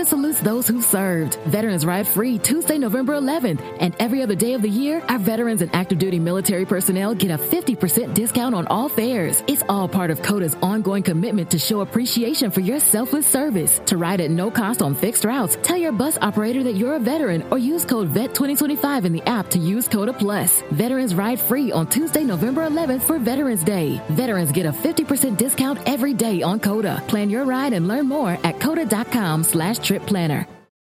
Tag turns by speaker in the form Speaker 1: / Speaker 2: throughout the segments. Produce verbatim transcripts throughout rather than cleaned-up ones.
Speaker 1: salutes those who served. Veterans Ride Free Tuesday, November eleventh. And every other day of the year, our veterans and active duty military personnel get a fifty percent discount on all fares. It's all part of CODA's ongoing commitment to show appreciation for your selfless service. To ride at no cost on fixed routes, tell your bus operator that you're a veteran or use code V E T twenty twenty-five in the app to use CODA Plus. Veterans Ride Free on Tuesday, November eleventh for Veterans Day. Veterans get a fifty percent discount every day on CODA. Plan your ride and learn more at coda.com slash trip planner.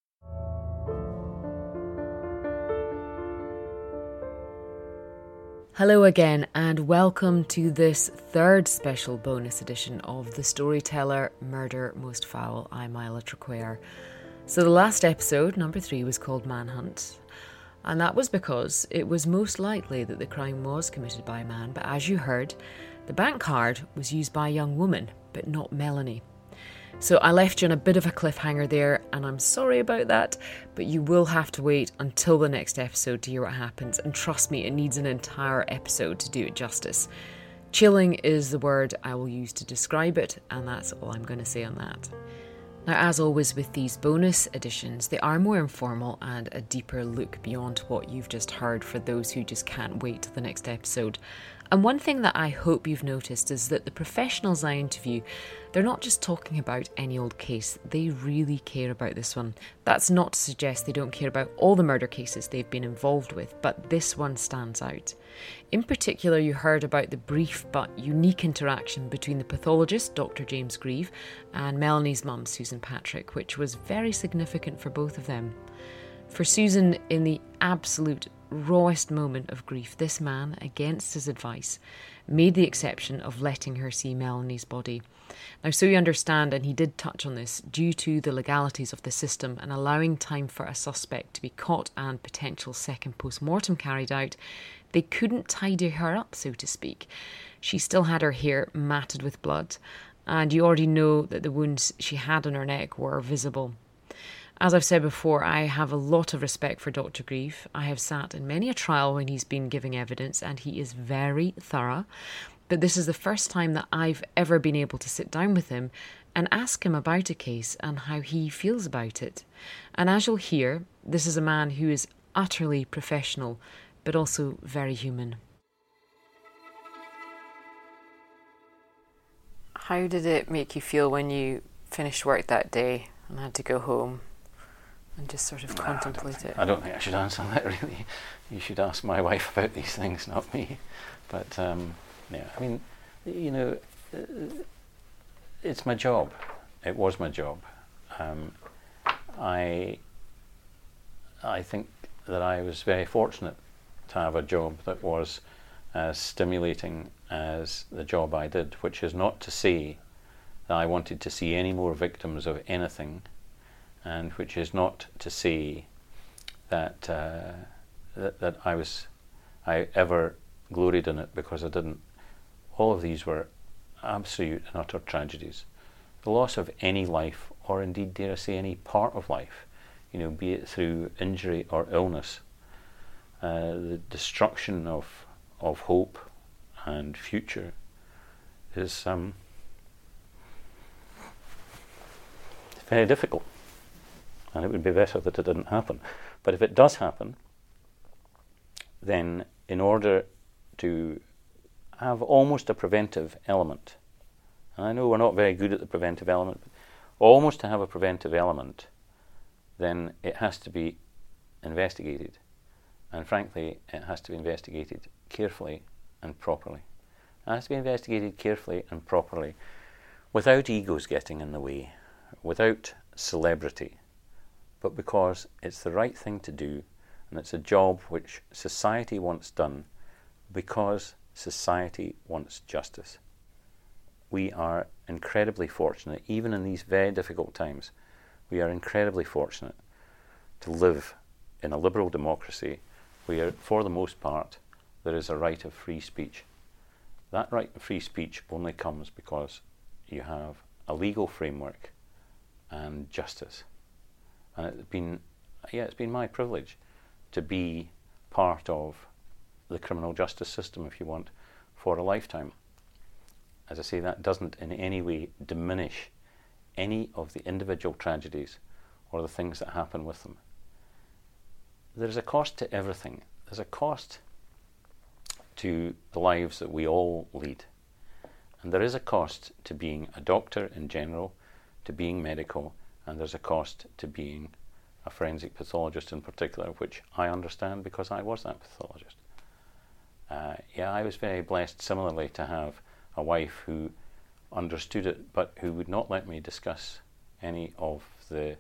Speaker 2: Hello again and welcome to this third special bonus edition of The Storyteller Murder Most Foul. I'm Isla Traquair. So the last episode, number three, was called Manhunt. And that was because it was most likely that the crime was committed by a man. But as you heard, the bank card was used by a young woman, but not Melanie. So I left you on a bit of a cliffhanger there, and I'm sorry about that, but you will have to wait until the next episode to hear what happens, and trust me, it needs an entire episode to do it justice. Chilling is the word I will use to describe it, and that's all I'm going to say on that. Now, as always with these bonus editions, they are more informal and a deeper look beyond what you've just heard for those who just can't wait till the next episode. And one thing that I hope you've noticed is that the professionals I interview, they're not just talking about any old case, they really care about this one. That's not to suggest they don't care about all the murder cases they've been involved with, but this one stands out. In particular, you heard about the brief but unique interaction between the pathologist, Doctor James Grieve, and Melanie's mum, Susan Patrick, which was very significant for both of them. For Susan, in the absolute rawest moment of grief, this man, against his advice, made the exception of letting her see Melanie's body. Now, so you understand, and he did touch on this, due to the legalities of the system and allowing time for a suspect to be caught and potential second post-mortem carried out, they couldn't tidy her up, so to speak. She still had her hair matted with blood, and you already know that the wounds she had on her neck were visible. As I've said before, I have a lot of respect for Doctor Grieve. I have sat in many a trial when he's been giving evidence, and he is very thorough. But this is the first time that I've ever been able to sit down with him and ask him about a case and how he feels about it. And as you'll hear, this is a man who is utterly professional, but also very human. How did it make you feel when you finished work that day and had to go home and just sort of no, contemplate
Speaker 3: I think,
Speaker 2: it?
Speaker 3: I don't think I should answer that, really. You should ask my wife about these things, not me. But, um, yeah, I mean, you know, it's my job. It was my job. Um, I, I think that I was very fortunate to have a job that was as stimulating as the job I did, which is not to say that I wanted to see any more victims of anything, and which is not to say that uh, that, that I was I ever gloried in it, because I didn't. All of these were absolute and utter tragedies. The loss of any life, or indeed, dare I say, any part of life, you know, be it through injury or illness, uh, the destruction of of hope and future is um, very difficult, and it would be better that it didn't happen. But if it does happen, then in order to have almost a preventive element, and I know we're not very good at the preventive element, but almost to have a preventive element, then it has to be investigated, and frankly it has to be investigated carefully and properly. It has to be investigated carefully and properly without egos getting in the way, without celebrity, but because it's the right thing to do, and it's a job which society wants done because society wants justice. We are incredibly fortunate, even in these very difficult times, we are incredibly fortunate to live in a liberal democracy where, for the most part, there is a right of free speech. That right of free speech only comes because you have a legal framework and justice. And it's been, yeah, it's been my privilege to be part of the criminal justice system, if you want, for a lifetime. As I say, that doesn't in any way diminish any of the individual tragedies or the things that happen with them. There's a cost to everything. There's a cost to the lives that we all lead. And there is a cost to being a doctor in general, to being medical, and there's a cost to being a forensic pathologist in particular, which I understand because I was that pathologist. Uh, yeah, I was very blessed similarly to have a wife who understood it, but who would not let me discuss any of the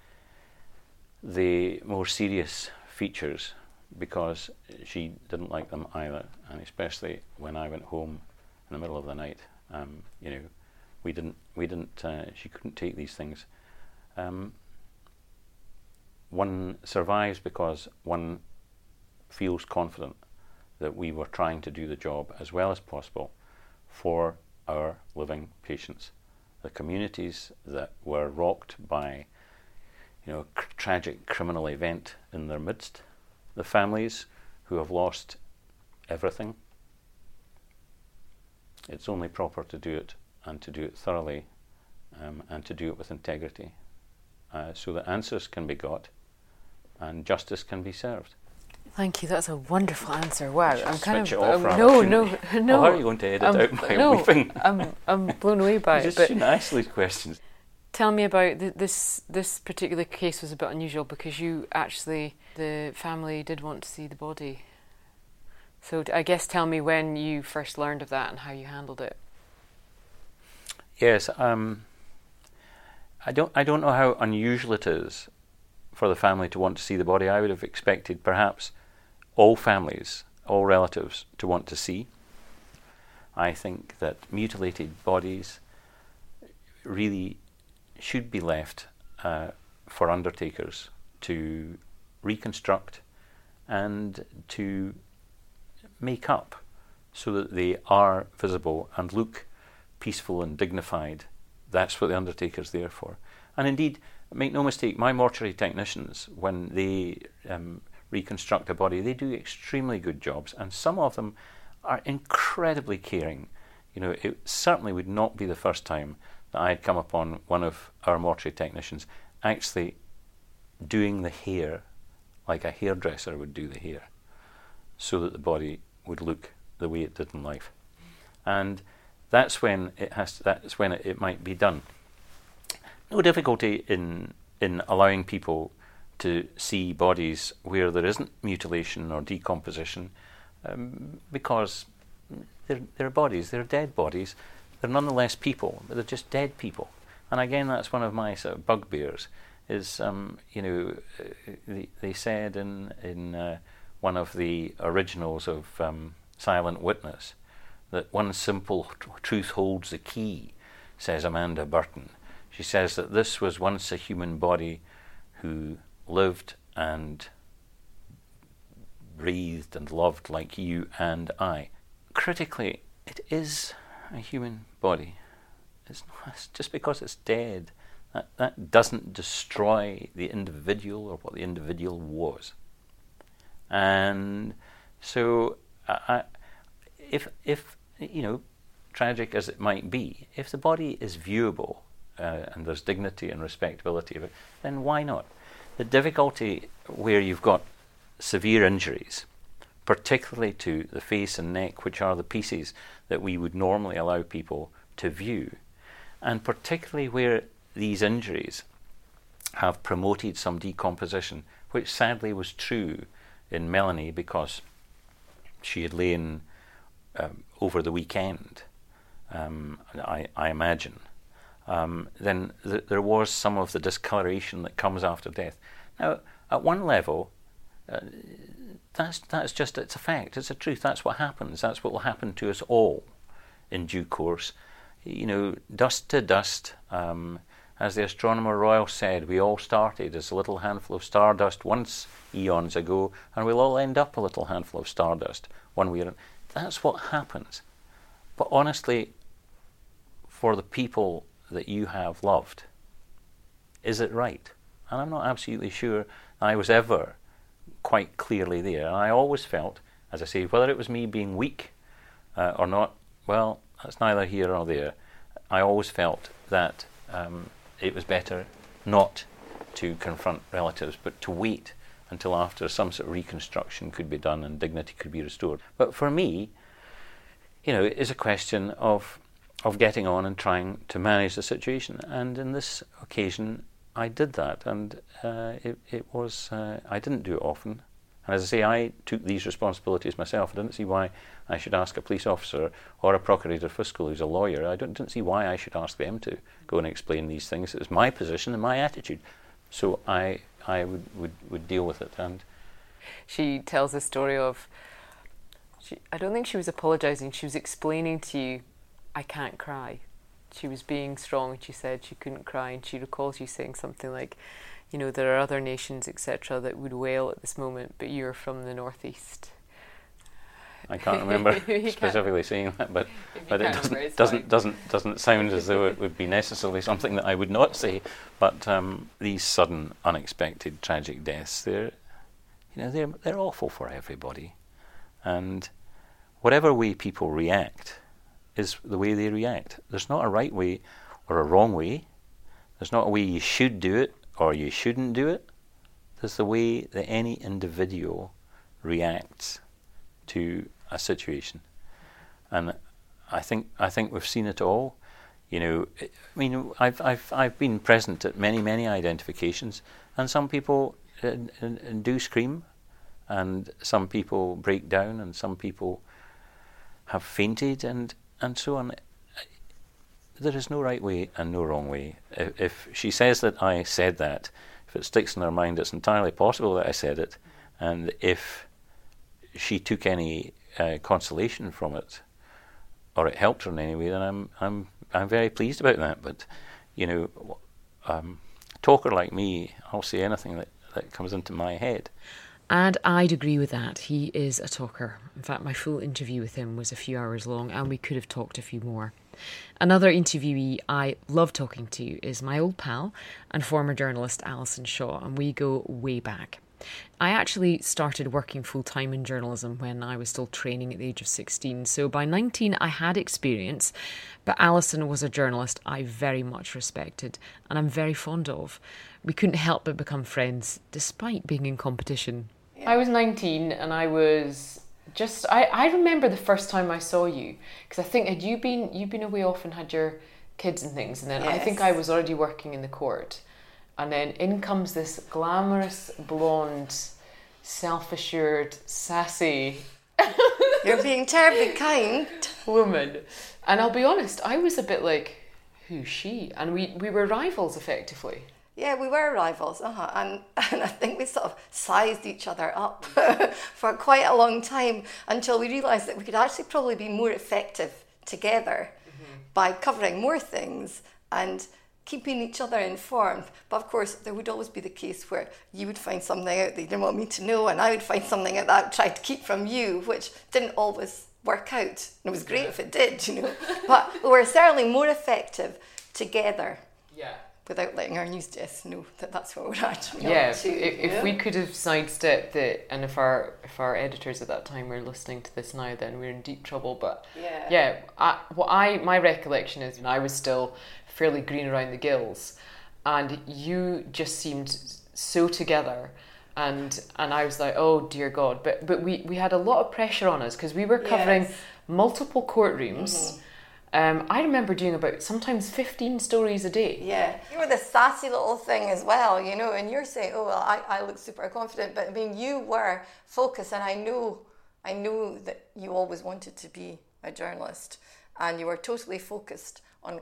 Speaker 3: the more serious features because she didn't like them either, and especially when I went home in the middle of the night. Um, you know, we didn't, we didn't. Uh, she couldn't take these things. Um, one survives because one feels confident that we were trying to do the job as well as possible for our living patients, the communities that were rocked by, you know, a tragic criminal event in their midst, the families who have lost everything. It's only proper to do it, and to do it thoroughly, um, and to do it with integrity, uh, so that answers can be got and justice can be served.
Speaker 2: Thank you. That's a wonderful answer. Wow, I'm kind
Speaker 3: Switch
Speaker 2: of
Speaker 3: it off,
Speaker 2: um,
Speaker 3: rather,
Speaker 2: no,
Speaker 3: shouldn't
Speaker 2: no,
Speaker 3: we?
Speaker 2: no.
Speaker 3: Oh, how are you going to edit
Speaker 2: um,
Speaker 3: out my
Speaker 2: no,
Speaker 3: weeping?
Speaker 2: I'm I'm blown away by
Speaker 3: You
Speaker 2: it.
Speaker 3: just
Speaker 2: But
Speaker 3: shouldn't ask these questions.
Speaker 2: tell me about th- this. This particular case was a bit unusual because you actually, the family did want to see the body. So I guess tell me when you first learned of that and how you handled it.
Speaker 3: Yes, um, I don't. I don't know how unusual it is for the family to want to see the body. I would have expected perhaps all families, all relatives, to want to see. I think that mutilated bodies really should be left uh, for undertakers to reconstruct and to make up so that they are visible and look peaceful and dignified. That's what the undertaker's there for. And indeed, make no mistake, my mortuary technicians, when they um, reconstruct a body, they do extremely good jobs, and some of them are incredibly caring. You know, it certainly would not be the first time that I had come upon one of our mortuary technicians actually doing the hair like a hairdresser would do the hair, so that the body would look the way it did in life. And that's when it has. That's when it, it might be done. No difficulty in in allowing people to see bodies where there isn't mutilation or decomposition, um, because they're, they're bodies, they're dead bodies. They're nonetheless people, but they're just dead people. And again, that's one of my sort of bugbears. Is um, you know, they, they said in in uh, one of the originals of um, Silent Witness that one simple tr- truth holds the key, says Amanda Burton. She says that this was once a human body who lived and breathed and loved like you and I. Critically, it is a human body. It's not, just because it's dead, that, that doesn't destroy the individual or what the individual was. And so, I, if if you know, tragic as it might be, if the body is viewable uh, and there's dignity and respectability of it, then why not? The difficulty where you've got severe injuries, particularly to the face and neck, which are the pieces that we would normally allow people to view, and particularly where these injuries have promoted some decomposition, which sadly was true in Melanie because she had lain um, over the weekend, um, I, I imagine, um, then th- there was some of the discoloration that comes after death. Now, at one level, uh, that's that's just, it's a fact, it's a truth, that's what happens, that's what will happen to us all in due course. You know, dust to dust, um, as the Astronomer Royal said, we all started as a little handful of stardust once eons ago, and we'll all end up a little handful of stardust one way or another. That's what happens. But honestly, for the people that you have loved, is it right? And I'm not absolutely sure I was ever quite clearly there. And I always felt, as I say, whether it was me being weak uh, or not, well, that's neither here nor there. I always felt that um, it was better not to confront relatives, but to wait until after some sort of reconstruction could be done and dignity could be restored. But for me, you know, it is a question of of getting on and trying to manage the situation. And in this occasion, I did that, and uh, it, it was, uh, I didn't do it often. And as I say, I took these responsibilities myself. I didn't see why I should ask a police officer or a procurator fiscal who's a lawyer. I don't, didn't see why I should ask them to go and explain these things. It was my position and my attitude. So I I would, would, would deal with it. And
Speaker 2: she tells a story of, she, I don't think she was apologising, she was explaining to you, I can't cry. She was being strong and she said she couldn't cry, and she recalls you saying something like, you know, there are other nations, et cetera, that would wail at this moment, but you're from the northeast.
Speaker 3: I can't remember specifically saying that, but but it doesn't doesn't doesn't doesn't sound as though it would be necessarily something that I would not say. But um, these sudden, unexpected, tragic deaths, they're you know they're they're awful for everybody, and whatever way people react is the way they react. There's not a right way or a wrong way. There's not a way you should do it or you shouldn't do it. There's the way that any individual reacts to a situation, and I think I think we've seen it all. You know, I mean, I've I've I've been present at many many identifications, and some people uh, uh, do scream, and some people break down, and some people have fainted, and and so on. There is no right way and no wrong way. If, if she says that I said that, if it sticks in her mind, it's entirely possible that I said it, and if she took any uh, consolation from it, or it helped her in any way, then I'm I'm I'm very pleased about that. But you know, um, a talker like me, I'll say anything that, that comes into my head.
Speaker 2: And I'd agree with that. He is a talker. In fact, my full interview with him was a few hours long, and we could have talked a few more. Another interviewee I love talking to is my old pal and former journalist Alison Shaw, and we go way back. I actually started working full-time in journalism when I was still training at the age of sixteen, so by nineteen I had experience, but Alison was a journalist I very much respected and I'm very fond of. We couldn't help but become friends, despite being in competition. I was nineteen and I was just, I, I remember the first time I saw you, because I think had you been, you'd been away off and had your kids and things, and then yes. I think I was already working in the court. And then in comes this glamorous, blonde, self-assured, sassy...
Speaker 4: You're being terribly kind.
Speaker 2: ...woman. And I'll be honest, I was a bit like, who's she? And we, we were rivals, effectively.
Speaker 4: Yeah, we were rivals, uh-huh. and, and I think we sort of sized each other up for quite a long time until we realised that we could actually probably be more effective together mm-hmm. by covering more things and keeping each other informed. But of course, there would always be the case where you would find something out that you didn't want me to know, and I would find something out that I would try to keep from you, which didn't always work out. And it was great yeah. if it did, you know. But we were certainly more effective together.
Speaker 2: Yeah.
Speaker 4: Without letting our news desk know that that's what we're actually
Speaker 2: yeah,
Speaker 4: up to.
Speaker 2: If, if we could have sidestepped it, and if our if our editors at that time were listening to this now, then we're in deep trouble. But
Speaker 4: yeah,
Speaker 2: yeah I, what I my recollection is, I was still fairly green around the gills, and you just seemed so together, and and I was like, oh dear God. But but we, we had a lot of pressure on us because we were covering yes. multiple courtrooms. Mm-hmm. Um, I remember doing about sometimes fifteen stories a day.
Speaker 4: Yeah, you were the sassy little thing as well, you know, and you're saying, oh, well, I, I look super confident, but I mean, you were focused, and I knew, I knew that you always wanted to be a journalist, and you were totally focused on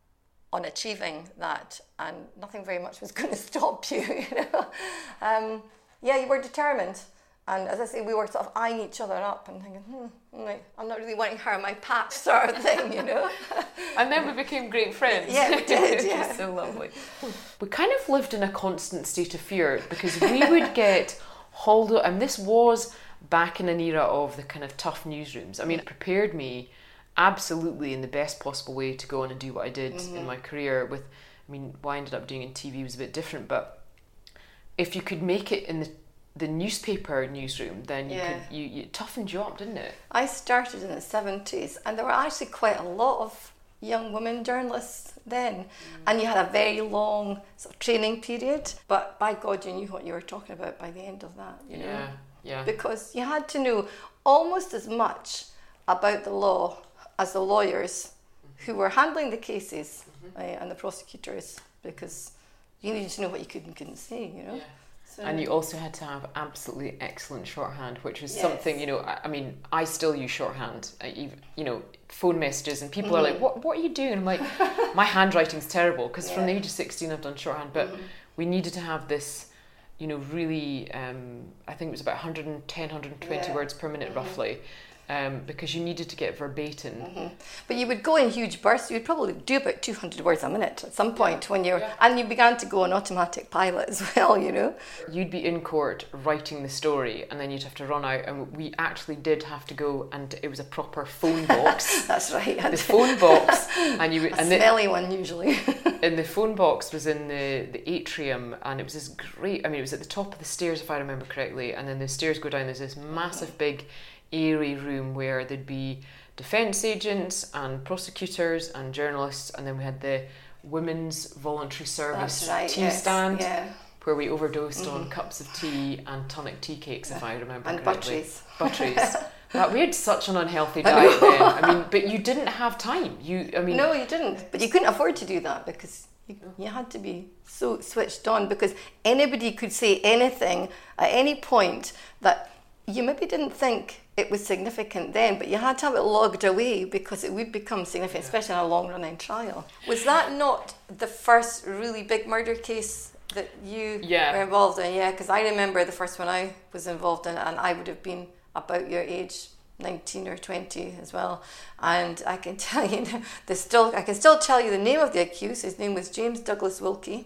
Speaker 4: on achieving that, and nothing very much was going to stop you, you know. Um, yeah, you were determined. And as I say, we were sort of eyeing each other up and thinking, hmm, I'm not really wanting her on my patch sort of thing, you know.
Speaker 2: And then we became great friends.
Speaker 4: Yeah, we did, yeah.
Speaker 2: It was so lovely. We kind of lived in a constant state of fear because we would get hauled up, and this was back in an era of the kind of tough newsrooms. I mean, it prepared me absolutely in the best possible way to go on and do what I did mm-hmm. in my career with, I mean, what I ended up doing in T V was a bit different, but if you could make it in the the newspaper newsroom, then you
Speaker 4: yeah.
Speaker 2: could you, you it toughened you up, didn't it?
Speaker 4: I started in the seventies, and there were actually quite a lot of young women journalists then. Mm. And you had a very long sort of training period, but by God, you knew what you were talking about by the end of that, you know?
Speaker 2: Yeah, yeah.
Speaker 4: Because you had to know almost as much about the law as the lawyers who were handling the cases mm-hmm. uh, and the prosecutors, because you needed to know what you could and couldn't say, you know?
Speaker 2: Yeah.
Speaker 4: So,
Speaker 2: and you also had to have absolutely excellent shorthand, which was
Speaker 4: yes.
Speaker 2: something, you know, I, I mean, I still use shorthand, I, even, you know, phone messages, and people
Speaker 4: mm-hmm.
Speaker 2: are like, what what are you doing? And I'm like, my handwriting's terrible, because
Speaker 4: yeah.
Speaker 2: from the age of sixteen I've done shorthand, but
Speaker 4: mm-hmm.
Speaker 2: we needed to have this, you know, really, um, I think it was about one hundred ten, one hundred twenty
Speaker 4: yeah.
Speaker 2: words per minute, mm-hmm. roughly. Um, because you needed to get verbatim.
Speaker 4: Mm-hmm. But you would go in huge bursts. You would probably do about two hundred words a minute at some point
Speaker 2: yeah.
Speaker 4: when you're,
Speaker 2: yeah.
Speaker 4: and you began to go on automatic pilot as well, you know.
Speaker 2: You'd be in court writing the story, and then you'd have to run out, and we actually did have to go, and it was a proper phone box.
Speaker 4: That's right.
Speaker 2: The phone box, and you would,
Speaker 4: a
Speaker 2: and
Speaker 4: smelly
Speaker 2: the,
Speaker 4: one usually.
Speaker 2: And the phone box was in the, the atrium, and it was this great, I mean, it was at the top of the stairs, if I remember correctly, and then the stairs go down, there's this massive big airy room where there'd be defence agents and prosecutors and journalists, and then we had the women's voluntary service
Speaker 4: right,
Speaker 2: tea
Speaker 4: yes,
Speaker 2: stand
Speaker 4: yeah.
Speaker 2: where we overdosed
Speaker 4: mm-hmm.
Speaker 2: on cups of tea and tonic tea cakes, if I remember
Speaker 4: and
Speaker 2: correctly.
Speaker 4: butteries.
Speaker 2: Butteries. But we had such an unhealthy diet then. I mean, but you didn't have time. You, I mean,
Speaker 4: no, you didn't. But you couldn't afford to do that because you, you had to be so switched on, because anybody could say anything at any point that you maybe didn't think it was significant then, but you had to have it logged away because it would become significant, especially in a long-running trial. Was that not the first really big murder case that you
Speaker 2: yeah.
Speaker 4: were involved in? Yeah, because I remember the first one I was involved in, and I would have been about your age, nineteen or twenty as well. And I can tell you, the still, I can still tell you the name of the accused. His name was James Douglas Wilkie,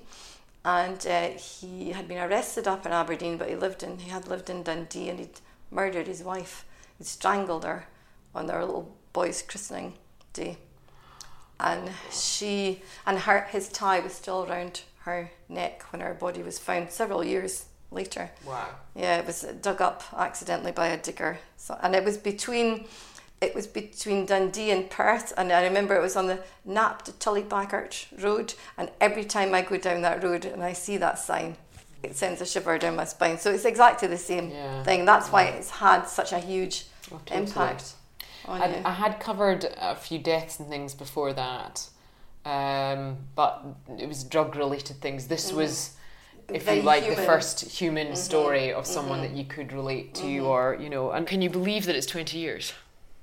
Speaker 4: and uh, he had been arrested up in Aberdeen, but he lived in he had lived in Dundee, and he'd murdered his wife. He'd strangled her on their little boy's christening day, and she and her his tie was still around her neck when her body was found several years later.
Speaker 2: Wow. Yeah,
Speaker 4: it was dug up accidentally by a digger. So, and it was between it was between Dundee and Perth, and I remember it was on the Knapp to Tullybaggart road, and every time I go down that road and I see that sign, it sends a shiver down my spine. So it's exactly the same
Speaker 2: yeah.
Speaker 4: thing. That's why it's had such a huge
Speaker 2: oh, totally. impact
Speaker 4: on
Speaker 2: I,
Speaker 4: you.
Speaker 2: I had covered a few deaths and things before that, um, but it was drug-related things. This mm. was, if
Speaker 4: Very
Speaker 2: you like,
Speaker 4: human.
Speaker 2: the first human
Speaker 4: mm-hmm.
Speaker 2: story of someone
Speaker 4: mm-hmm.
Speaker 2: that you could relate to,
Speaker 4: mm-hmm.
Speaker 2: or, you know, and can you believe that it's twenty years?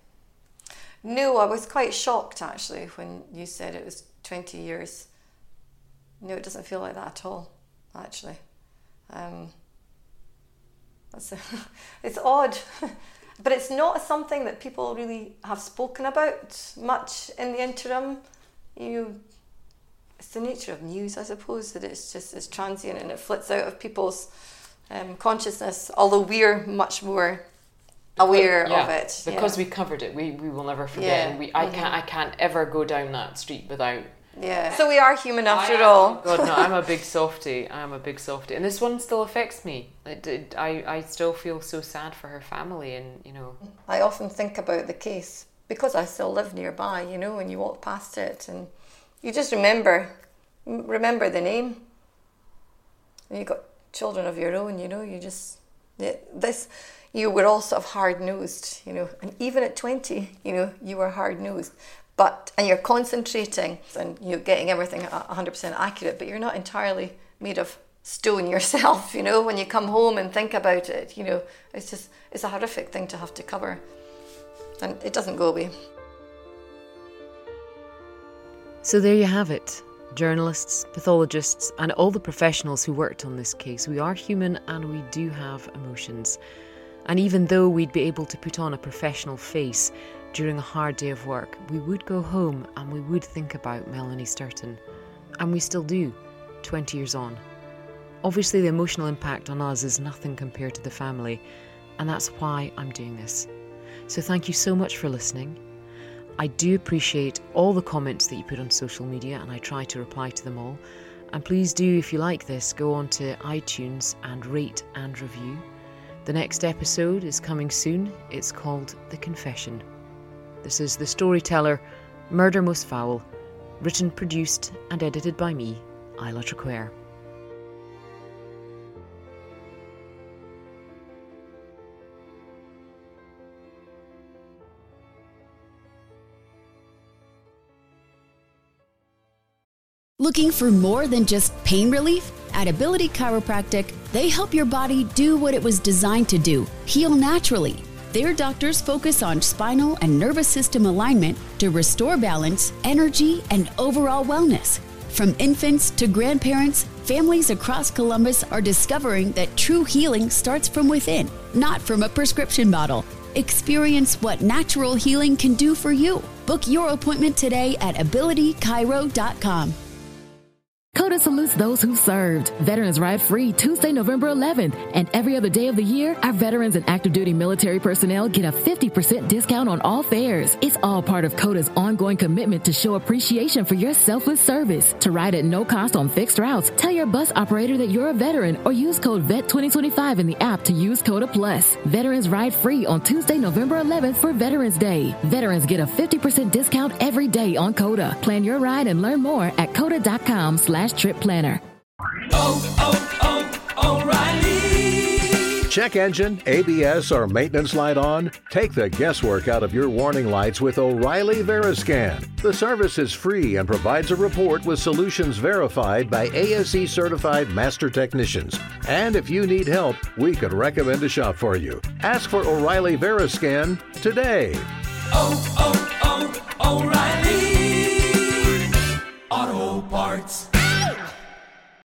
Speaker 4: No, I was quite shocked actually when you said it was twenty years. No, it doesn't feel like that at all, actually. Um, that's a, it's odd, but it's not something that people really have spoken about much in the interim. You, it's the nature of news, I suppose, that it's just it's transient and it flits out of people's um, consciousness. Although we're much more aware
Speaker 2: yeah,
Speaker 4: of it
Speaker 2: because
Speaker 4: yeah.
Speaker 2: we covered it. We we will never forget.
Speaker 4: Yeah.
Speaker 2: And we I
Speaker 4: mm-hmm.
Speaker 2: can't I can't ever go down that street without.
Speaker 4: Yeah. So we are human after
Speaker 2: I,
Speaker 4: all.
Speaker 2: God no, I'm a big softie. I'm a big softie, and this one still affects me. It, it, I I still feel so sad for her family, and you know.
Speaker 4: I often think about the case because I still live nearby. You know, when you walk past it, and you just remember remember the name. And you got children of your own. You know, you just this. You were all sort of hard-nosed, you know, and even at twenty, you know, you were hard-nosed. But, and you're concentrating and you're getting everything one hundred percent accurate, but you're not entirely made of stone yourself, you know, when you come home and think about it, you know, it's just, it's a horrific thing to have to cover. And it doesn't go away.
Speaker 2: So there you have it. Journalists, pathologists, and all the professionals who worked on this case. We are human and we do have emotions. And even though we'd be able to put on a professional face during a hard day of work, we would go home and we would think about Melanie Sturton. And we still do, twenty years on. Obviously, the emotional impact on us is nothing compared to the family, and that's why I'm doing this. So thank you so much for listening. I do appreciate all the comments that you put on social media, and I try to reply to them all. And please do, if you like this, go on to iTunes and rate and review. The next episode is coming soon. It's called The Confession. This is the storyteller, Murder Most Foul, written, produced and edited by me, Isla Traquair.
Speaker 5: Looking for more than just pain relief? At Ability Chiropractic, they help your body do what it was designed to do, heal naturally. Their doctors focus on spinal and nervous system alignment to restore balance, energy, and overall wellness. From infants to grandparents, families across Columbus are discovering that true healing starts from within, not from a prescription bottle. Experience what natural healing can do for you. Book your appointment today at ability chiro dot com.
Speaker 1: COTA salutes those who served. Veterans Ride Free Tuesday, November eleventh. And every other day of the year, our veterans and active duty military personnel get a fifty percent discount on all fares. It's all part of COTA's ongoing commitment to show appreciation for your selfless service. To ride at no cost on fixed routes, tell your bus operator that you're a veteran or use code V E T twenty twenty-five in the app to use COTA Plus. Veterans Ride Free on Tuesday, November eleventh for Veterans Day. Veterans get a fifty percent discount every day on COTA. Plan your ride and learn more at cota dot com slash trip planner.
Speaker 6: Oh, oh, oh, O'Reilly. Check engine, A B S, or maintenance light on? Take the guesswork out of your warning lights with O'Reilly Veriscan. The service is free and provides a report with solutions verified by A S E certified master technicians. And if you need help, we could recommend a shop for you. Ask for O'Reilly Veriscan today. Oh, oh.